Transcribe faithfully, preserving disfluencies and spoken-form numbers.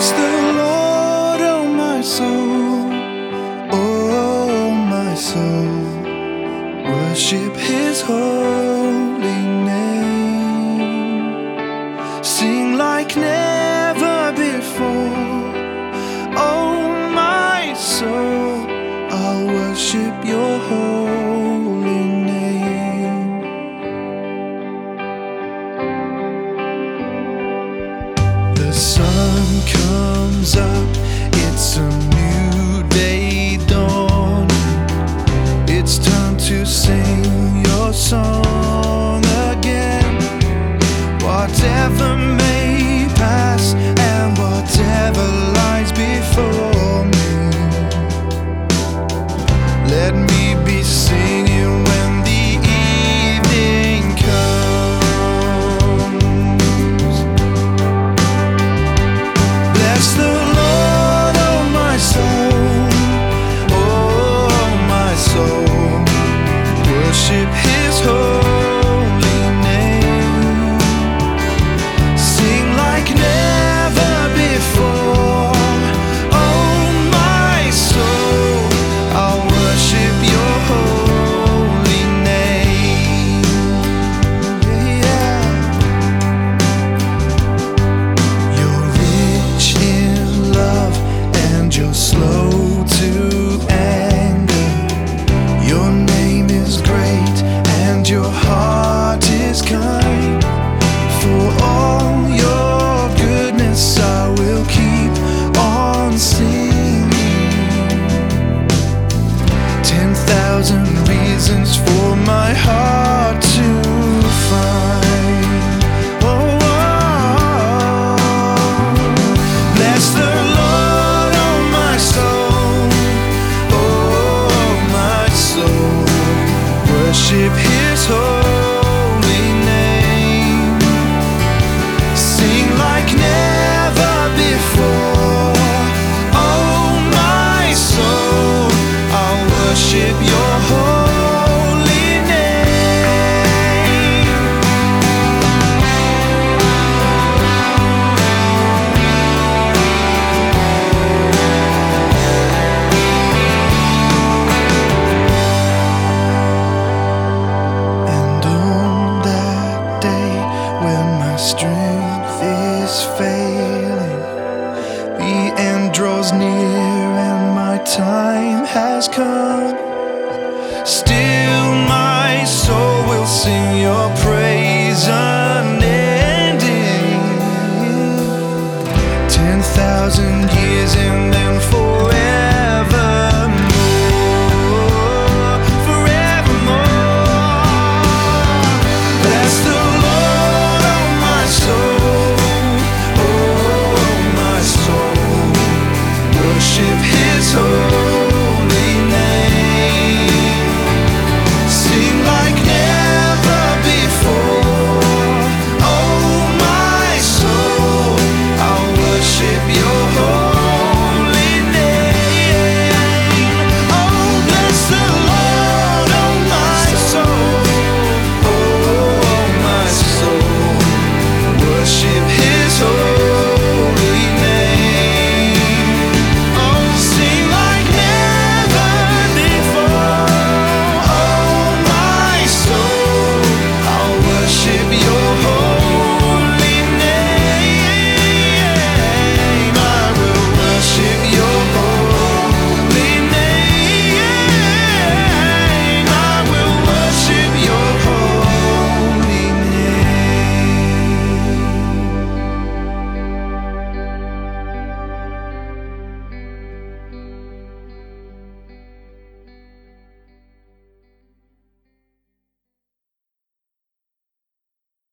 Bless the Lord, oh my soul, oh my soul. Worship His holy name. Sing like never before. Oh my soul, I'll worship Your holy name. The sun comes up, it's a new day dawning. It's time to sing Your song again. Whatever may pass and whatever lies before me, let me be singing when the evening comes. Bless the Lord, oh my soul, oh my soul. Worship His holy name. Sing like never before. Oh my soul, I'll worship Your holy name. Yeah. You're rich in love and You're slow to anger. Your name is great and Your heart is kind. For all Your goodness I will keep on singing. Ten thousand reasons for my heart to find. Oh, oh. Bless the Lord, oh my soul, oh my soul. Worship His holy name. Sing like never before. Oh my soul, I'll worship Your holy name. And on that day when my strength is failing, the end draws near and my time has come, still my soul will sing Your praise